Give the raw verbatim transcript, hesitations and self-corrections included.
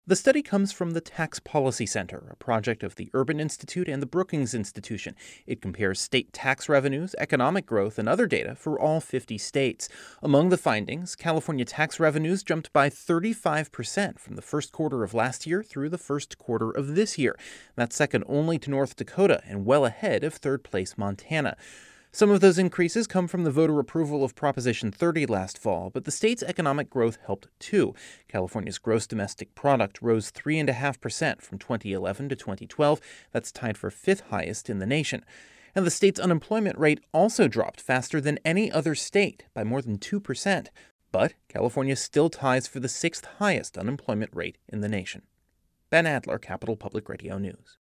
The study comes from the Tax Policy Center, a project of the Urban Institute and the Brookings Institution. It compares state tax revenues, economic growth, and other data for all fifty states. Among the findings, California tax revenues jumped by thirty-five percent from the first quarter of last year through the first quarter of this year. That's second only to North Dakota and well ahead of third place Montana. Some of those increases come from the voter approval of Proposition thirty last fall, but the state's economic growth helped too. California's gross domestic product rose three point five percent from twenty eleven to twenty twelve. That's tied for fifth highest in the nation. And the state's unemployment rate also dropped faster than any other state by more than two percent. But California still ties for the sixth highest unemployment rate in the nation. Ben Adler, Capital Public Radio News.